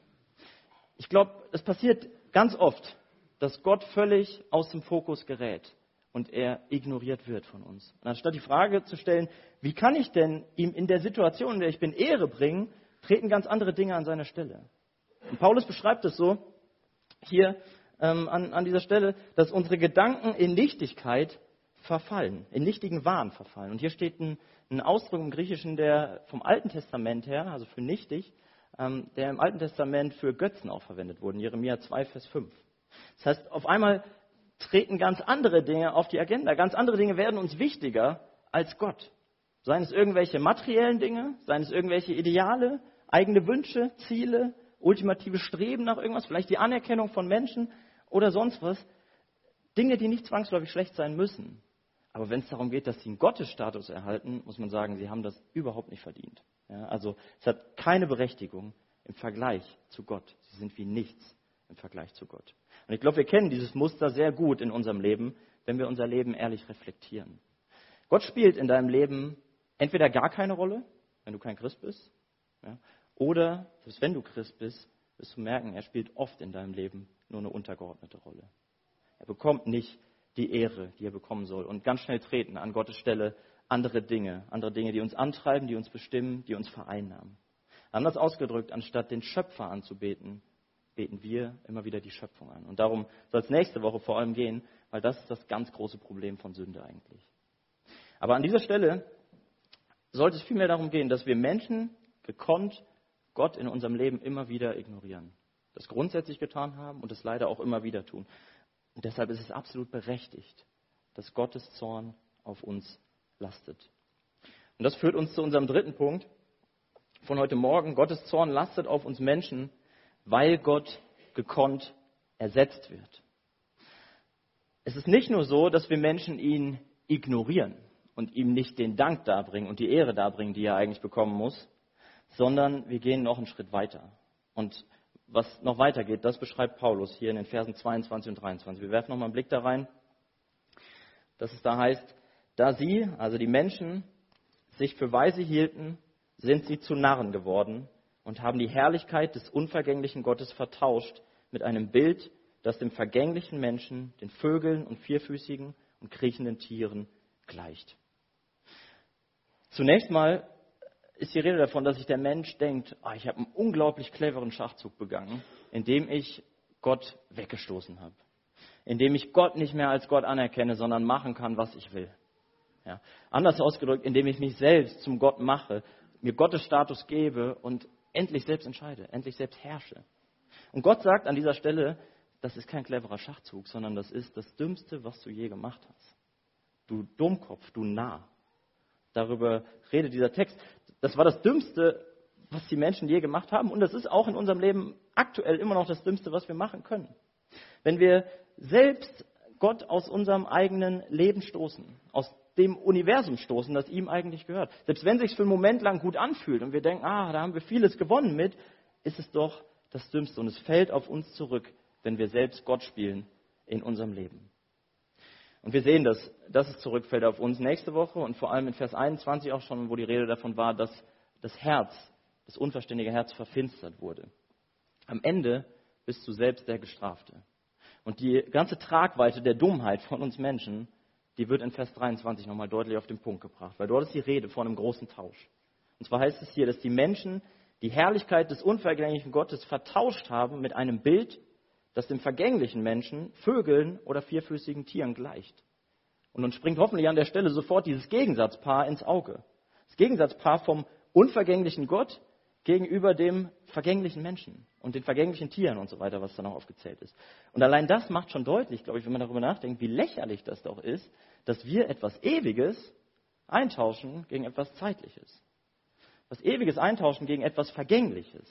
Ich glaube, es passiert ganz oft, dass Gott völlig aus dem Fokus gerät und er ignoriert wird von uns. Und anstatt die Frage zu stellen, wie kann ich denn ihm in der Situation, in der ich bin, Ehre bringen, treten ganz andere Dinge an seine Stelle. Und Paulus beschreibt es so hier ähm, an, an dieser Stelle, dass unsere Gedanken in Nichtigkeit verfallen, in nichtigen Wahn verfallen. Und hier steht ein, ein Ausdruck im Griechischen, der vom Alten Testament her, also für nichtig, ähm, der im Alten Testament für Götzen auch verwendet wurde, in Jeremia zwei, Vers fünf. Das heißt, auf einmal treten ganz andere Dinge auf die Agenda. Ganz andere Dinge werden uns wichtiger als Gott. Seien es irgendwelche materiellen Dinge, seien es irgendwelche Ideale, eigene Wünsche, Ziele, ultimative Streben nach irgendwas, vielleicht die Anerkennung von Menschen oder sonst was. Dinge, die nicht zwangsläufig schlecht sein müssen. Aber wenn es darum geht, dass sie einen Gottesstatus erhalten, muss man sagen, sie haben das überhaupt nicht verdient. Ja, also es hat keine Berechtigung im Vergleich zu Gott. Sie sind wie nichts im Vergleich zu Gott. Und ich glaube, wir kennen dieses Muster sehr gut in unserem Leben, wenn wir unser Leben ehrlich reflektieren. Gott spielt in deinem Leben entweder gar keine Rolle, wenn du kein Christ bist, ja, oder, selbst wenn du Christ bist, wirst du merken, er spielt oft in deinem Leben nur eine untergeordnete Rolle. Er bekommt nicht die Ehre, die er bekommen soll. Und ganz schnell treten an Gottes Stelle andere Dinge, andere Dinge, die uns antreiben, die uns bestimmen, die uns vereinnahmen. Anders ausgedrückt, anstatt den Schöpfer anzubeten, beten wir immer wieder die Schöpfung an. Und darum soll es nächste Woche vor allem gehen, weil das ist das ganz große Problem von Sünde eigentlich. Aber an dieser Stelle sollte es vielmehr darum gehen, dass wir Menschen gekonnt Gott in unserem Leben immer wieder ignorieren. Das grundsätzlich getan haben und das leider auch immer wieder tun. Und deshalb ist es absolut berechtigt, dass Gottes Zorn auf uns lastet. Und das führt uns zu unserem dritten Punkt von heute Morgen. Gottes Zorn lastet auf uns Menschen, weil Gott gekonnt ersetzt wird. Es ist nicht nur so, dass wir Menschen ihn ignorieren und ihm nicht den Dank darbringen und die Ehre darbringen, die er eigentlich bekommen muss, sondern wir gehen noch einen Schritt weiter. Und was noch weitergeht, das beschreibt Paulus hier in den Versen zweiundzwanzig und dreiundzwanzig. Wir werfen noch mal einen Blick da rein, dass es da heißt, da sie, also die Menschen, sich für weise hielten, sind sie zu Narren geworden und haben die Herrlichkeit des unvergänglichen Gottes vertauscht mit einem Bild, das dem vergänglichen Menschen, den Vögeln und vierfüßigen und kriechenden Tieren gleicht. Zunächst mal ist die Rede davon, dass sich der Mensch denkt, oh, ich habe einen unglaublich cleveren Schachzug begangen, indem ich Gott weggestoßen habe. Indem ich Gott nicht mehr als Gott anerkenne, sondern machen kann, was ich will. Ja. Anders ausgedrückt, indem ich mich selbst zum Gott mache, mir Gottes Status gebe und endlich selbst entscheide, endlich selbst herrsche. Und Gott sagt an dieser Stelle, das ist kein cleverer Schachzug, sondern das ist das Dümmste, was du je gemacht hast. Du Dummkopf, du Narr. Darüber redet dieser Text. Das war das Dümmste, was die Menschen je gemacht haben. Und das ist auch in unserem Leben aktuell immer noch das Dümmste, was wir machen können. Wenn wir selbst Gott aus unserem eigenen Leben stoßen, aus dem Universum stoßen, das ihm eigentlich gehört. Selbst wenn es sich für einen Moment lang gut anfühlt und wir denken, ah, da haben wir vieles gewonnen mit, ist es doch das Dümmste. Und es fällt auf uns zurück, wenn wir selbst Gott spielen in unserem Leben. Und wir sehen das, dass es zurückfällt auf uns nächste Woche und vor allem in Vers einundzwanzig auch schon, wo die Rede davon war, dass das Herz, das unverständige Herz verfinstert wurde. Am Ende bist du selbst der Gestrafte. Und die ganze Tragweite der Dummheit von uns Menschen, die wird in Vers dreiundzwanzig nochmal deutlich auf den Punkt gebracht, weil dort ist die Rede von einem großen Tausch. Und zwar heißt es hier, dass die Menschen die Herrlichkeit des unvergänglichen Gottes vertauscht haben mit einem Bild, das dem vergänglichen Menschen, Vögeln oder vierfüßigen Tieren gleicht. Und uns springt hoffentlich an der Stelle sofort dieses Gegensatzpaar ins Auge. Das Gegensatzpaar vom unvergänglichen Gott gegenüber dem vergänglichen Menschen und den vergänglichen Tieren und so weiter, was da noch aufgezählt ist. Und allein das macht schon deutlich, glaube ich, wenn man darüber nachdenkt, wie lächerlich das doch ist, dass wir etwas Ewiges eintauschen gegen etwas Zeitliches. Was Ewiges eintauschen gegen etwas Vergängliches.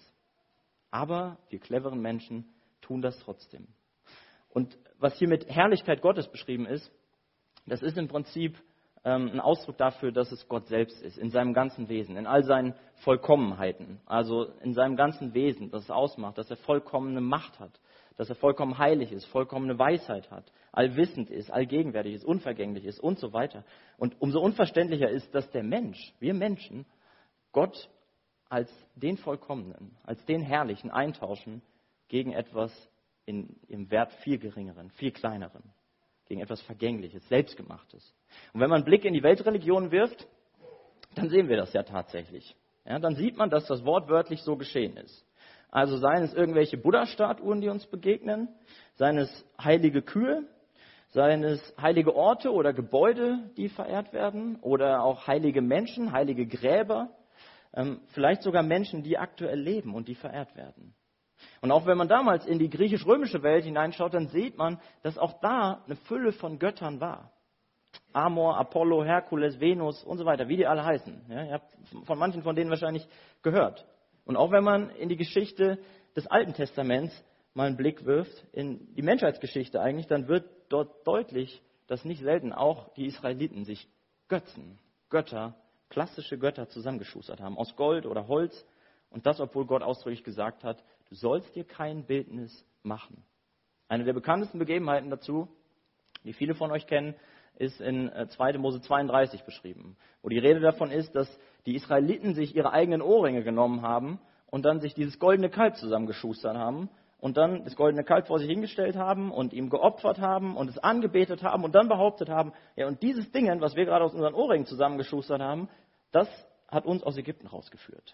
Aber wir cleveren Menschen tun das trotzdem. Und was hier mit Herrlichkeit Gottes beschrieben ist, das ist im Prinzip ähm, ein Ausdruck dafür, dass es Gott selbst ist, in seinem ganzen Wesen, in all seinen Vollkommenheiten, also in seinem ganzen Wesen, das es ausmacht, dass er vollkommene Macht hat, dass er vollkommen heilig ist, vollkommene Weisheit hat, allwissend ist, allgegenwärtig ist, unvergänglich ist und so weiter. Und umso unverständlicher ist, dass der Mensch, wir Menschen, Gott als den Vollkommenen, als den Herrlichen eintauschen gegen etwas in, im Wert viel geringeren, viel kleineren, gegen etwas Vergängliches, Selbstgemachtes. Und wenn man einen Blick in die Weltreligionen wirft, dann sehen wir das ja tatsächlich. Ja, dann sieht man, dass das wortwörtlich so geschehen ist. Also seien es irgendwelche Buddha-Statuen, die uns begegnen, seien es heilige Kühe, seien es heilige Orte oder Gebäude, die verehrt werden, oder auch heilige Menschen, heilige Gräber, ähm, vielleicht sogar Menschen, die aktuell leben und die verehrt werden. Und auch wenn man damals in die griechisch-römische Welt hineinschaut, dann sieht man, dass auch da eine Fülle von Göttern war. Amor, Apollo, Herkules, Venus und so weiter, wie die alle heißen. Ja, ihr habt von manchen von denen wahrscheinlich gehört. Und auch wenn man in die Geschichte des Alten Testaments mal einen Blick wirft, in die Menschheitsgeschichte eigentlich, dann wird dort deutlich, dass nicht selten auch die Israeliten sich Götzen, Götter, klassische Götter zusammengeschustert haben, aus Gold oder Holz. Und das, obwohl Gott ausdrücklich gesagt hat, du sollst dir kein Bildnis machen. Eine der bekanntesten Begebenheiten dazu, die viele von euch kennen, ist in zweiter Mose zweiunddreißig beschrieben, wo die Rede davon ist, dass die Israeliten sich ihre eigenen Ohrringe genommen haben und dann sich dieses goldene Kalb zusammengeschustert haben und dann das goldene Kalb vor sich hingestellt haben und ihm geopfert haben und es angebetet haben und dann behauptet haben, ja, und dieses Ding, was wir gerade aus unseren Ohrringen zusammengeschustert haben, das hat uns aus Ägypten rausgeführt.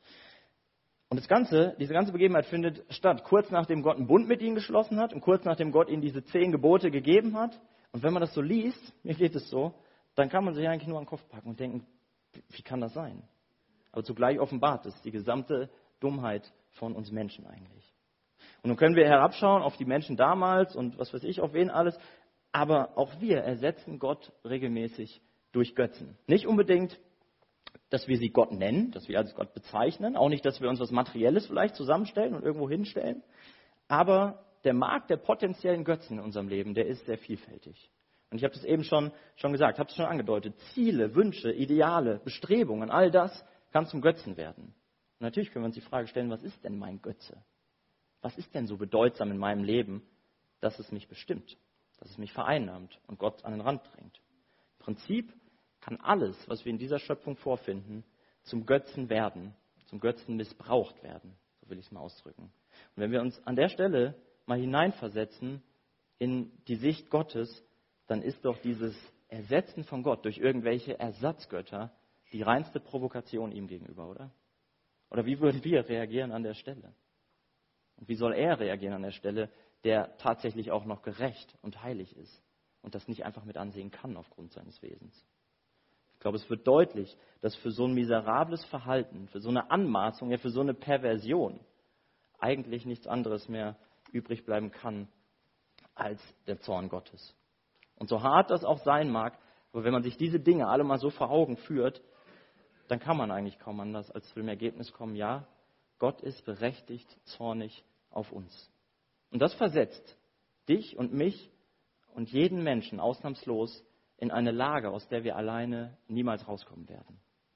Und das Ganze, diese ganze Begebenheit findet statt, kurz nachdem Gott einen Bund mit ihnen geschlossen hat und kurz nachdem Gott ihnen diese zehn Gebote gegeben hat. Und wenn man das so liest, mir geht es so, dann kann man sich eigentlich nur an den Kopf packen und denken, wie kann das sein? Aber zugleich offenbart es die gesamte Dummheit von uns Menschen eigentlich. Und nun können wir herabschauen auf die Menschen damals und was weiß ich, auf wen alles, aber auch wir ersetzen Gott regelmäßig durch Götzen. Nicht unbedingt, dass wir sie Gott nennen, dass wir als Gott bezeichnen, auch nicht, dass wir uns was Materielles vielleicht zusammenstellen und irgendwo hinstellen, aber der Markt der potenziellen Götzen in unserem Leben, der ist sehr vielfältig. Und ich habe das eben schon, schon gesagt, habe es schon angedeutet. Ziele, Wünsche, Ideale, Bestrebungen, all das kann zum Götzen werden. Und natürlich können wir uns die Frage stellen, was ist denn mein Götze? Was ist denn so bedeutsam in meinem Leben, dass es mich bestimmt, dass es mich vereinnahmt und Gott an den Rand drängt? Im Prinzip kann alles, was wir in dieser Schöpfung vorfinden, zum Götzen werden, zum Götzen missbraucht werden, so will ich es mal ausdrücken. Und wenn wir uns an der Stelle mal hineinversetzen in die Sicht Gottes, dann ist doch dieses Ersetzen von Gott durch irgendwelche Ersatzgötter die reinste Provokation ihm gegenüber, oder? Oder wie würden wir reagieren an der Stelle? Und wie soll er reagieren an der Stelle, der tatsächlich auch noch gerecht und heilig ist und das nicht einfach mit ansehen kann aufgrund seines Wesens? Ich glaube, es wird deutlich, dass für so ein miserables Verhalten, für so eine Anmaßung, ja für so eine Perversion eigentlich nichts anderes mehr übrig bleiben kann als der Zorn Gottes. Und so hart das auch sein mag, aber wenn man sich diese Dinge alle mal so vor Augen führt, dann kann man eigentlich kaum anders als zu dem Ergebnis kommen, ja, Gott ist berechtigt, zornig auf uns. Und das versetzt dich und mich und jeden Menschen ausnahmslos in eine Lage, aus der wir alleine niemals rauskommen werden.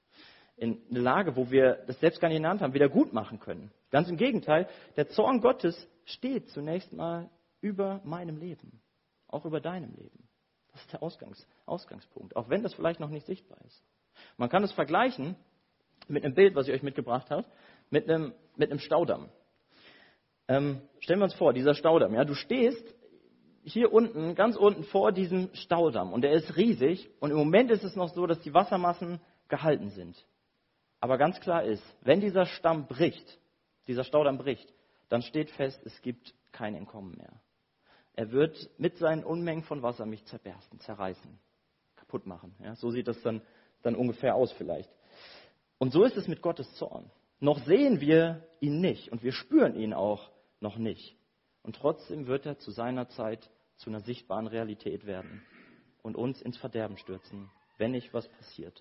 In eine Lage, wo wir das selbst gar nicht in der Hand haben, wieder gut machen können. Ganz im Gegenteil, der Zorn Gottes steht zunächst mal über meinem Leben, auch über deinem Leben. Das ist der Ausgangs, Ausgangspunkt, auch wenn das vielleicht noch nicht sichtbar ist. Man kann es vergleichen mit einem Bild, was ich euch mitgebracht habe, mit einem, mit einem Staudamm. Ähm, stellen wir uns vor, dieser Staudamm, ja, du stehst hier unten, ganz unten vor diesem Staudamm und der ist riesig und im Moment ist es noch so, dass die Wassermassen gehalten sind. Aber ganz klar ist, wenn dieser Stamm bricht, dieser Staudamm bricht, dann steht fest, es gibt kein Entkommen mehr. Er wird mit seinen Unmengen von Wasser mich zerbersten, zerreißen, kaputt machen. Ja, so sieht das dann, dann ungefähr aus vielleicht. Und so ist es mit Gottes Zorn. Noch sehen wir ihn nicht und wir spüren ihn auch noch nicht. Und trotzdem wird er zu seiner Zeit zu einer sichtbaren Realität werden und uns ins Verderben stürzen, wenn nicht was passiert.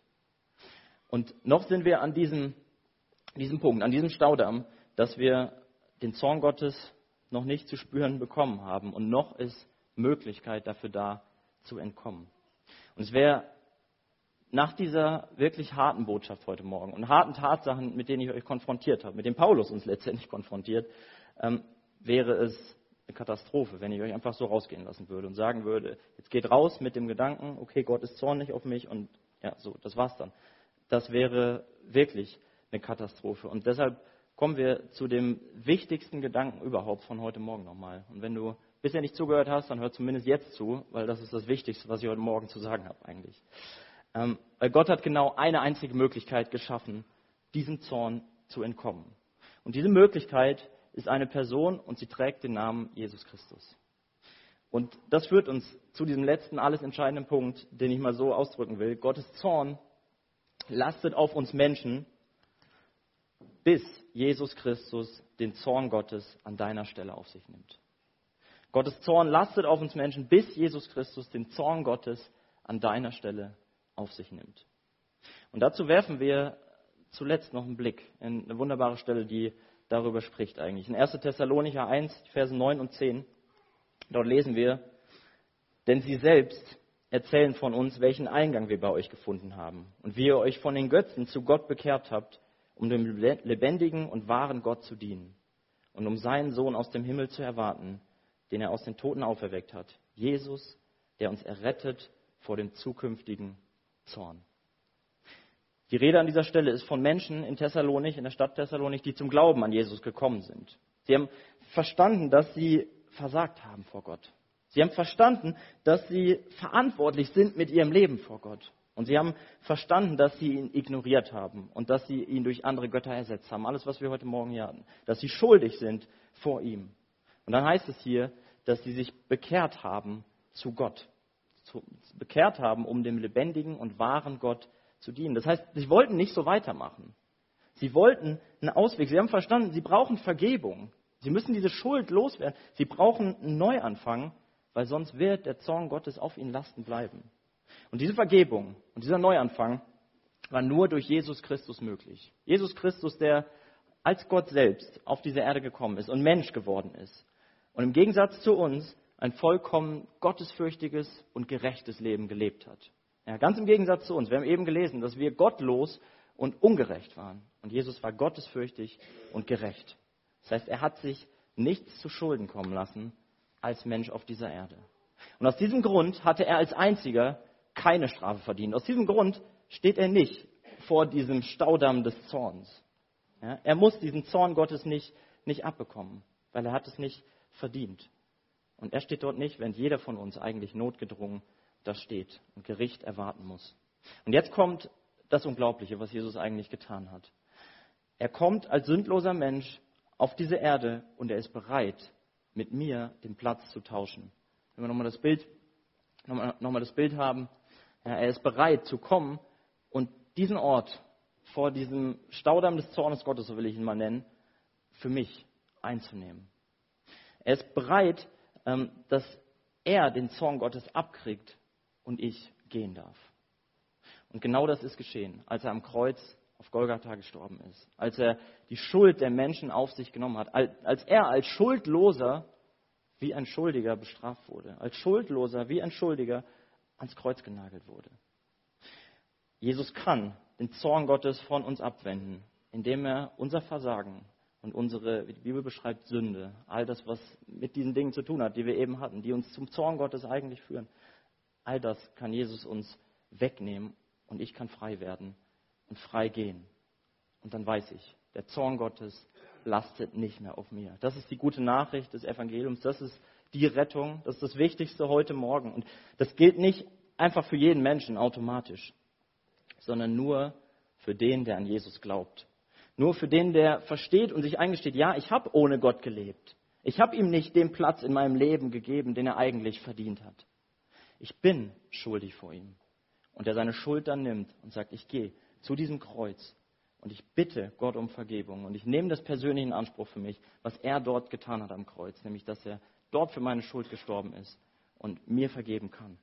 Und noch sind wir an diesem, diesem Punkt, an diesem Staudamm, dass wir den Zorn Gottes noch nicht zu spüren bekommen haben. Und noch ist Möglichkeit dafür da, zu entkommen. Und es wäre nach dieser wirklich harten Botschaft heute Morgen und harten Tatsachen, mit denen ich euch konfrontiert habe, mit denen Paulus uns letztendlich konfrontiert, ähm, wäre es eine Katastrophe, wenn ich euch einfach so rausgehen lassen würde und sagen würde, jetzt geht raus mit dem Gedanken, okay, Gott ist zornig auf mich und ja, so, das war's dann. Das wäre wirklich eine Katastrophe. Und deshalb kommen wir zu dem wichtigsten Gedanken überhaupt von heute Morgen nochmal. Und wenn du bisher nicht zugehört hast, dann hör zumindest jetzt zu, weil das ist das Wichtigste, was ich heute Morgen zu sagen habe eigentlich. Ähm, weil Gott hat genau eine einzige Möglichkeit geschaffen, diesem Zorn zu entkommen. Und diese Möglichkeit ist eine Person und sie trägt den Namen Jesus Christus. Und das führt uns zu diesem letzten, alles entscheidenden Punkt, den ich mal so ausdrücken will. Gottes Zorn lastet auf uns Menschen, bis Jesus Christus den Zorn Gottes an deiner Stelle auf sich nimmt. Gottes Zorn lastet auf uns Menschen, bis Jesus Christus den Zorn Gottes an deiner Stelle auf sich nimmt. Und dazu werfen wir zuletzt noch einen Blick in eine wunderbare Stelle, die darüber spricht eigentlich. In erster Thessalonicher eins, Verse neun und zehn, dort lesen wir, denn sie selbst erzählen von uns, welchen Eingang wir bei euch gefunden haben und wie ihr euch von den Götzen zu Gott bekehrt habt, um dem lebendigen und wahren Gott zu dienen und um seinen Sohn aus dem Himmel zu erwarten, den er aus den Toten auferweckt hat, Jesus, der uns errettet vor dem zukünftigen Zorn. Die Rede an dieser Stelle ist von Menschen in Thessalonik, in der Stadt Thessalonik, die zum Glauben an Jesus gekommen sind. Sie haben verstanden, dass sie versagt haben vor Gott. Sie haben verstanden, dass sie verantwortlich sind mit ihrem Leben vor Gott. Und sie haben verstanden, dass sie ihn ignoriert haben und dass sie ihn durch andere Götter ersetzt haben. Alles, was wir heute Morgen hier hatten. Dass sie schuldig sind vor ihm. Und dann heißt es hier, dass sie sich bekehrt haben zu Gott. Zu, bekehrt haben, um dem lebendigen und wahren Gott zu dienen. Das heißt, sie wollten nicht so weitermachen. Sie wollten einen Ausweg. Sie haben verstanden, sie brauchen Vergebung. Sie müssen diese Schuld loswerden. Sie brauchen einen Neuanfang, weil sonst wird der Zorn Gottes auf ihnen lasten bleiben. Und diese Vergebung und dieser Neuanfang war nur durch Jesus Christus möglich. Jesus Christus, der als Gott selbst auf diese Erde gekommen ist und Mensch geworden ist. Und im Gegensatz zu uns ein vollkommen gottesfürchtiges und gerechtes Leben gelebt hat. Ja, ganz im Gegensatz zu uns. Wir haben eben gelesen, dass wir gottlos und ungerecht waren. Und Jesus war gottesfürchtig und gerecht. Das heißt, er hat sich nichts zu Schulden kommen lassen als Mensch auf dieser Erde. Und aus diesem Grund hatte er als einziger keine Strafe verdient. Aus diesem Grund steht er nicht vor diesem Staudamm des Zorns. Ja, er muss diesen Zorn Gottes nicht, nicht abbekommen, weil er hat es nicht verdient. Und er steht dort nicht, während jeder von uns eigentlich notgedrungen da steht und Gericht erwarten muss. Und jetzt kommt das Unglaubliche, was Jesus eigentlich getan hat. Er kommt als sündloser Mensch auf diese Erde und er ist bereit, mit mir den Platz zu tauschen. Wenn wir nochmal das Bild, nochmal, nochmal das Bild haben, ja, er ist bereit zu kommen und diesen Ort vor diesem Staudamm des Zornes Gottes, so will ich ihn mal nennen, für mich einzunehmen. Er ist bereit, ähm, dass er den Zorn Gottes abkriegt und ich gehen darf. Und genau das ist geschehen, als er am Kreuz auf Golgatha gestorben ist, als er die Schuld der Menschen auf sich genommen hat, als er als Schuldloser wie ein Schuldiger bestraft wurde, als Schuldloser wie ein Schuldiger ans Kreuz genagelt wurde. Jesus kann den Zorn Gottes von uns abwenden, indem er unser Versagen und unsere, wie die Bibel beschreibt, Sünde, all das, was mit diesen Dingen zu tun hat, die wir eben hatten, die uns zum Zorn Gottes eigentlich führen, all das kann Jesus uns wegnehmen und ich kann frei werden und frei gehen. Und dann weiß ich, der Zorn Gottes lastet nicht mehr auf mir. Das ist die gute Nachricht des Evangeliums, das ist die Rettung, das ist das Wichtigste heute Morgen. Und das gilt nicht einfach für jeden Menschen automatisch, sondern nur für den, der an Jesus glaubt. Nur für den, der versteht und sich eingesteht, ja, ich habe ohne Gott gelebt. Ich habe ihm nicht den Platz in meinem Leben gegeben, den er eigentlich verdient hat. Ich bin schuldig vor ihm. Und der seine Schuld dann nimmt und sagt, ich gehe zu diesem Kreuz und ich bitte Gott um Vergebung. Und ich nehme das persönlich in Anspruch für mich, was er dort getan hat am Kreuz, nämlich, dass er dort für meine Schuld gestorben ist und mir vergeben kann.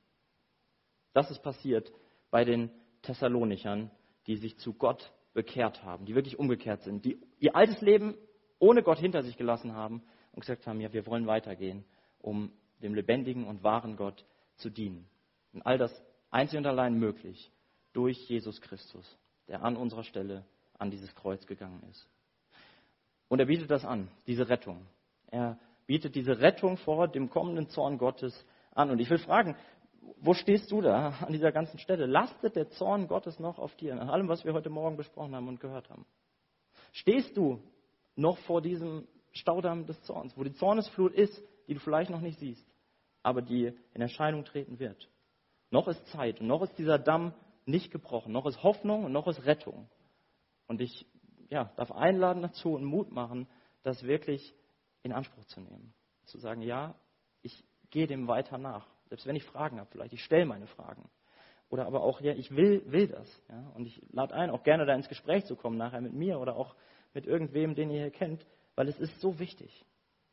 Das ist passiert bei den Thessalonichern, die sich zu Gott bekehrt haben, die wirklich umgekehrt sind, die ihr altes Leben ohne Gott hinter sich gelassen haben und gesagt haben, ja, wir wollen weitergehen, um dem lebendigen und wahren Gott zu dienen. Und all das einzig und allein möglich durch Jesus Christus, der an unserer Stelle an dieses Kreuz gegangen ist. Und er bietet das an, diese Rettung. Er bietet diese Rettung vor dem kommenden Zorn Gottes an. Und ich will fragen, wo stehst du da an dieser ganzen Stelle? Lastet der Zorn Gottes noch auf dir, nach allem, was wir heute Morgen besprochen haben und gehört haben? Stehst du noch vor diesem Staudamm des Zorns, wo die Zornesflut ist, die du vielleicht noch nicht siehst, aber die in Erscheinung treten wird? Noch ist Zeit und noch ist dieser Damm nicht gebrochen. Noch ist Hoffnung und noch ist Rettung. Und ich ja, darf einladen dazu und Mut machen, das wirklich in Anspruch zu nehmen. Zu sagen, ja, ich gehe dem weiter nach. Selbst wenn ich Fragen habe, vielleicht, ich stelle meine Fragen. Oder aber auch, ja, ich will, will das. Ja? Und ich lade ein, auch gerne da ins Gespräch zu kommen, nachher mit mir oder auch mit irgendwem, den ihr hier kennt, weil es ist so wichtig.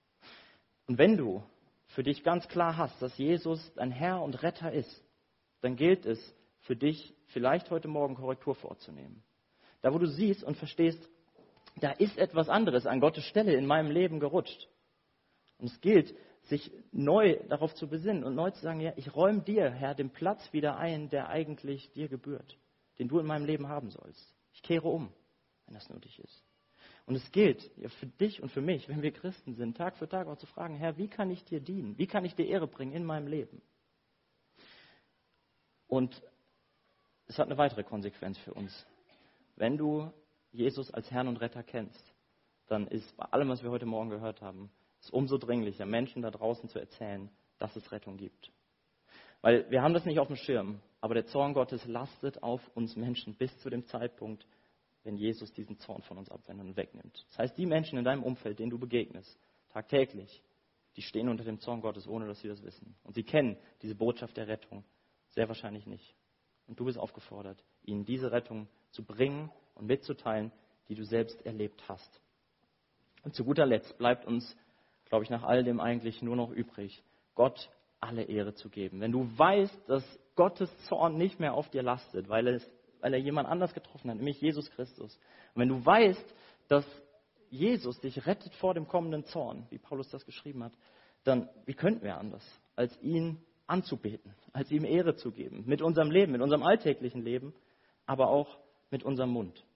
Und wenn du für dich ganz klar hast, dass Jesus dein Herr und Retter ist, dann gilt es für dich, vielleicht heute Morgen Korrektur vorzunehmen. Da, wo du siehst und verstehst, da ist etwas anderes an Gottes Stelle in meinem Leben gerutscht. Und es gilt, sich neu darauf zu besinnen und neu zu sagen, ja, ich räume dir, Herr, den Platz wieder ein, der eigentlich dir gebührt, den du in meinem Leben haben sollst. Ich kehre um, wenn das nötig ist. Und es gilt ja, für dich und für mich, wenn wir Christen sind, Tag für Tag auch zu fragen, Herr, wie kann ich dir dienen? Wie kann ich dir Ehre bringen in meinem Leben? Und es hat eine weitere Konsequenz für uns. Wenn du Jesus als Herrn und Retter kennst, dann ist bei allem, was wir heute Morgen gehört haben, es umso dringlicher, Menschen da draußen zu erzählen, dass es Rettung gibt. Weil wir haben das nicht auf dem Schirm, aber der Zorn Gottes lastet auf uns Menschen bis zu dem Zeitpunkt, wenn Jesus diesen Zorn von uns abwendet und wegnimmt. Das heißt, die Menschen in deinem Umfeld, denen du begegnest, tagtäglich, die stehen unter dem Zorn Gottes, ohne dass sie das wissen. Und sie kennen diese Botschaft der Rettung sehr wahrscheinlich nicht. Und du bist aufgefordert, ihnen diese Rettung zu bringen und mitzuteilen, die du selbst erlebt hast. Und zu guter Letzt bleibt uns, glaube ich, nach all dem eigentlich nur noch übrig, Gott alle Ehre zu geben. Wenn du weißt, dass Gottes Zorn nicht mehr auf dir lastet, weil, es, weil er jemand anders getroffen hat, nämlich Jesus Christus. Und wenn du weißt, dass Jesus dich rettet vor dem kommenden Zorn, wie Paulus das geschrieben hat, dann wie könnten wir anders, als ihn anzubeten, als ihm Ehre zu geben, mit unserem Leben, mit unserem alltäglichen Leben, aber auch mit unserem Mund.